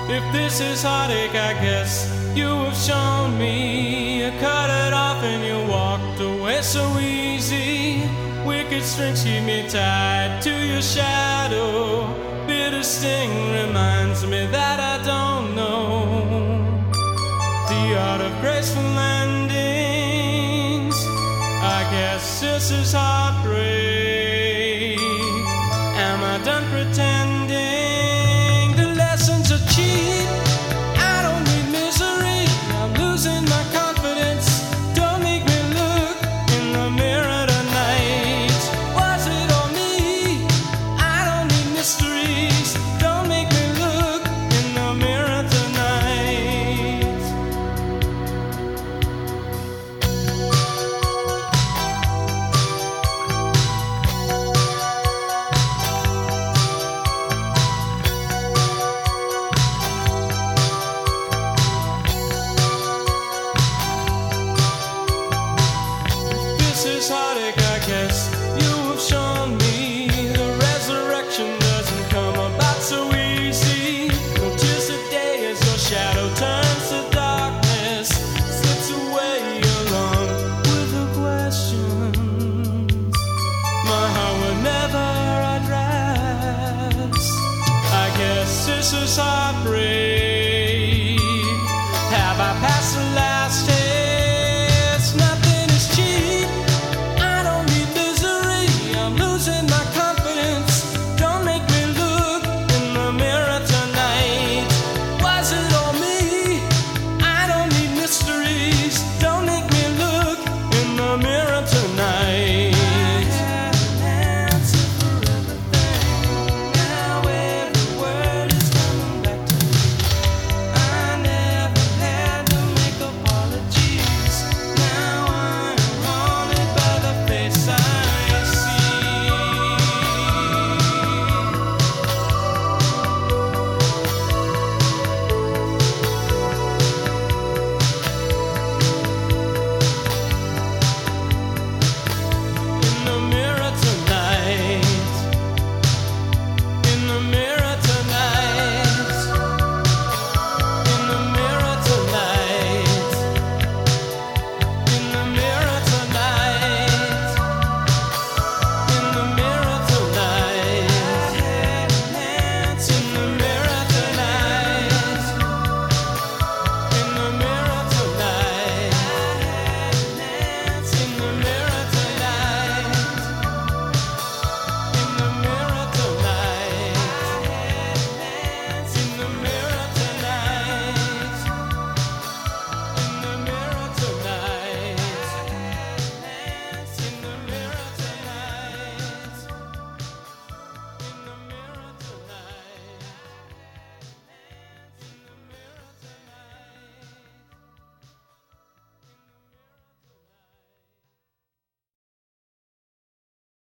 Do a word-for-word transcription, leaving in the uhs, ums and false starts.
If this is heartache, I guess you have shown me. You cut it off and you walked away so easy. Wicked strings keep me tied to your shadow. Bitter sting reminds me that I don't know the art of graceful landings. I guess this is heartbreak. Am I done pretending? The lessons are cheap. I don't need misery. I'm losing my confidence. Don't make me look in the mirror tonight. Was it all me? I don't need mysteries. Don't make me look in the mirror tonight. This is heartache, I guess you have shown me. The resurrection doesn't come about so easy. Well, just a day as your shadow turns to darkness, slips away along with the questions my heart would never address. I guess this is heartbreak.